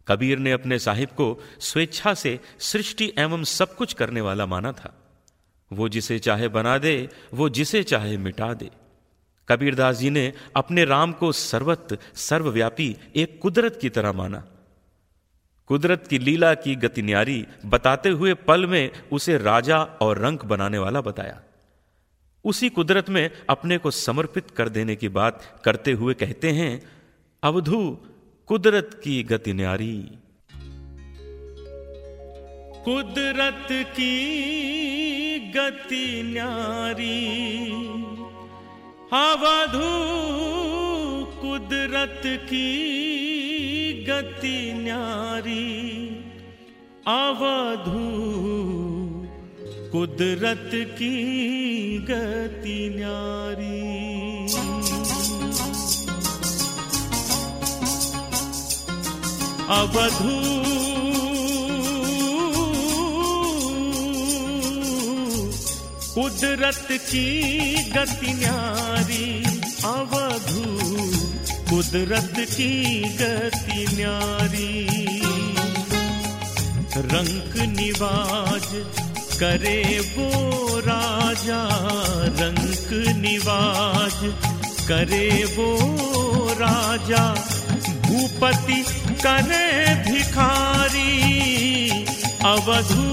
कबीर ने अपने साहिब को स्वेच्छा से सृष्टि एवं सब कुछ करने वाला माना था। वो जिसे चाहे बना दे, वो जिसे चाहे मिटा दे। कबीरदास जी ने अपने राम को सर्वत्र सर्वव्यापी एक कुदरत की तरह माना। कुदरत की लीला की गति न्यारी बताते हुए पल में उसे राजा और रंक बनाने वाला बताया। उसी कुदरत में अपने को समर्पित कर देने की बात करते हुए कहते हैं, अवधू कुदरत की गति न्यारी। कुदरत की गति न्यारी, अवधू कुदरत की गति न्यारी, अवधू कुदरत की गति न्यारी। अवधू कुदरत की गति न्यारी, अवधू कुदरत की गति न्यारी। रंक निवाज करे वो राजा, रंक निवाज करे वो राजा, भूपति करे भिखारी। अवधू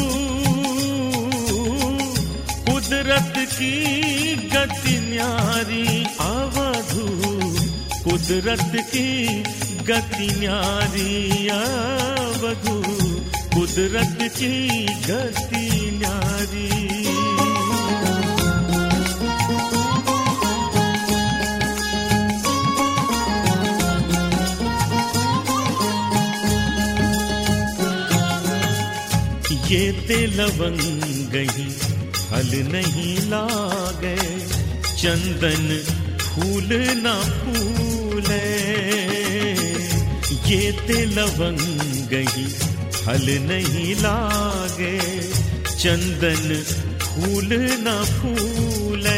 कुदरत की गति न्यारी, अवधू कुदरत की गति न्यारी, अवधू कुदरत की गति न्यारी। ये ते लवंग ही फल नहीं लागे, चंदन फूल न फूले। ये ते लवंग ही फल नहीं लागे, चंदन फूल न फूले।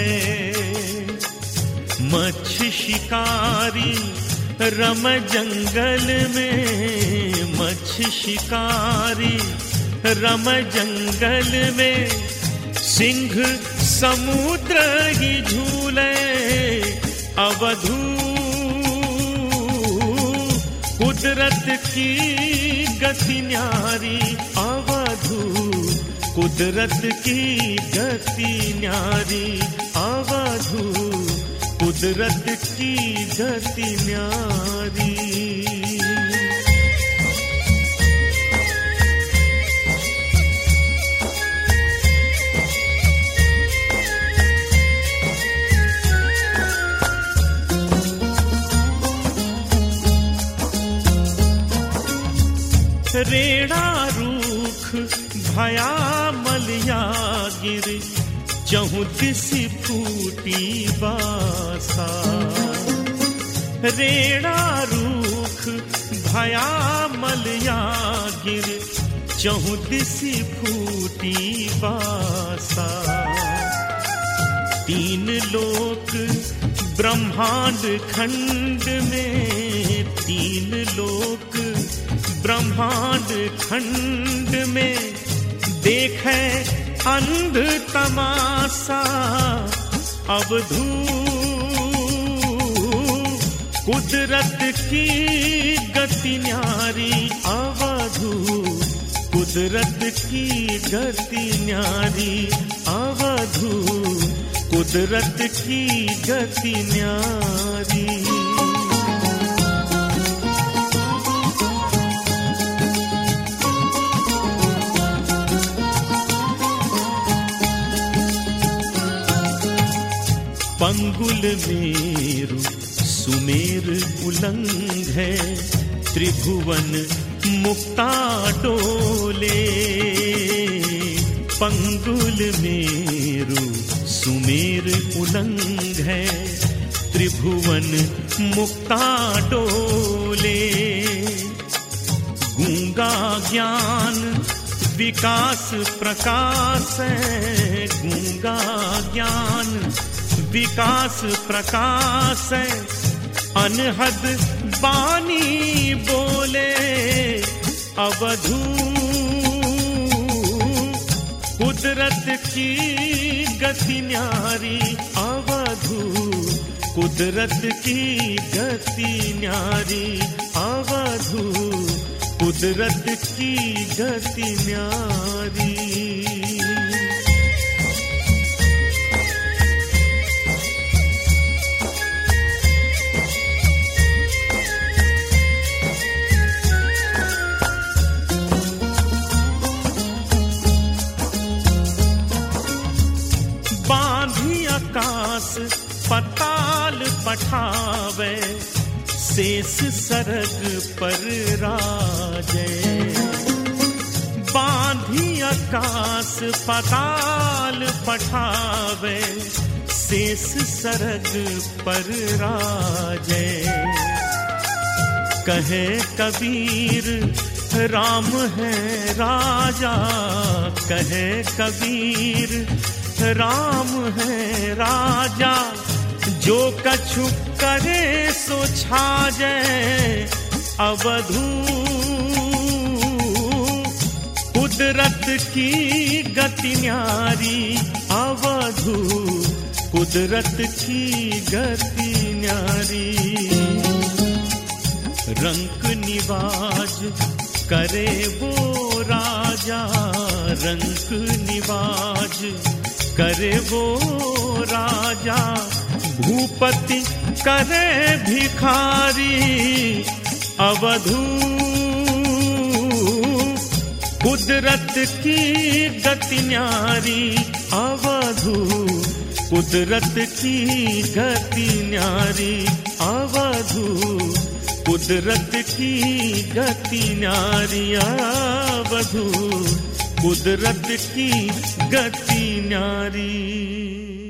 मच्छ शिकारी रम जंगल में, मच्छ शिकारी रम जंगल में, सिंह समुद्र ही झूले। अवधू कुदरत की गति न्यारी, अवधू कुदरत की गति न्यारी, अवधू कुदरत की गति न्यारी। रेड़ा रूख भया मलिया गिर, चहु दिसि फूटी बासा। रेड़ा रूख भया मलिया गिर, चहु दिसि फूटी बासा। तीन लोक ब्रह्मांड खंड में, तीन लोक ब्रह्मांड खंड में, देखे अंध तमाशा। अवधू कुदरत की गति न्यारी, अवधू कुदरत की गति न्यारी, अवधू कुदरत की गति न्यारी। पंगुल मेरु सुमेर उलंग है, त्रिभुवन मुक्ता डोले। पंगुल मेरु सुमेर उलंग है, त्रिभुवन मुक्ता डोले। गूंगा ज्ञान विकास प्रकाश है, गूंगा ज्ञान विकास प्रकाश है। अनहद बानी बोले अवधू कुदरत की गति न्यारी अवधू कुदरत की गति न्यारी अवधू कुदरत की गति न्यारी। बांधी आकाश पताल पठावे शेष सरग पर राजे। बांधी आकाश पताल पठावे शेष सरग पर राजे। कहे कबीर राम है राजा कहे कबीर राम है राजा जो कछु करे सो छाजे अवधू कुदरत की गति न्यारी अवधू कुदरत की गति न्यारी। रंक निवाज करे वो राजा रंक निवाज करे वो राजा भूपति करे भिखारी अवधू कुदरत की गति न्यारी अवधू कुदरत की गति न्यारी अवधू कुदरत की गति न्यारी अवधू कुदरत की गति न्यारी।